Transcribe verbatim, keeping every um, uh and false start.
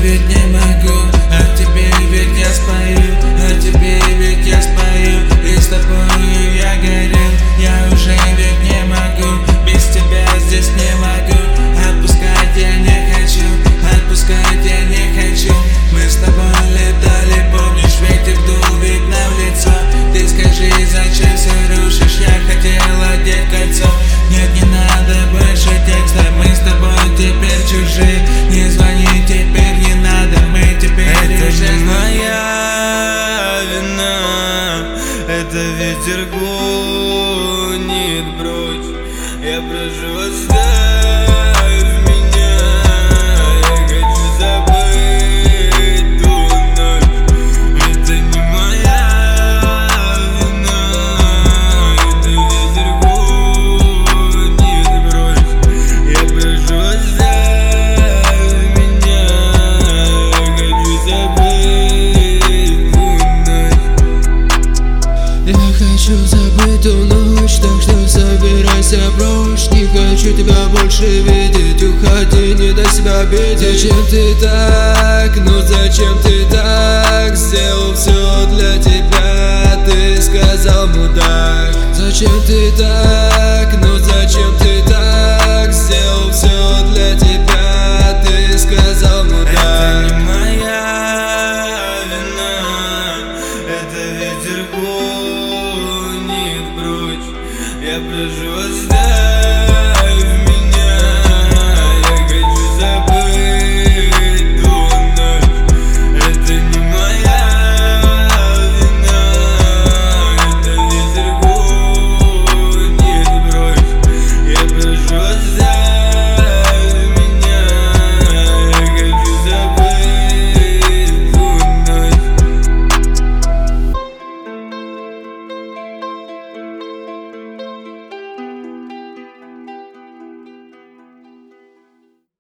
ведь не могу, а тебе ведь я спою, а тебе ведь я спою, и с тобою я горю. Я уже ведь не могу, без тебя здесь не могу. Отпускать я не хочу, отпускать я не хочу. Мы с тобой летали, помнишь, ветер дул ведь нам в лицо. Ты скажи, зачем все рушишь, я хотел одеть кольцо. Нет, не надо больше текста, мы с тобой теперь чужие. Не звони, теперь не надо, мы теперь это уже не моя вина, это ветер гонит прочь. Я прошу, оставь меня, я хочу забыть ту ночь. Это не моя вина, это ветер гонит прочь. Я прошу, оставь меня, я хочу забыть ту ночь. Я хочу забыть ту ночь, так что собирайся прочь. Не хочу тебя больше видеть, уходи, не дай себя обидеть. Зачем ты так, ну зачем ты так? Сделал все для тебя, ты сказал мудак. Зачем ты так, ну зачем ты так? Сделал все для тебя, ты сказал мудак. Это не моя вина, это ветер гонит прочь. Я прошу, оставь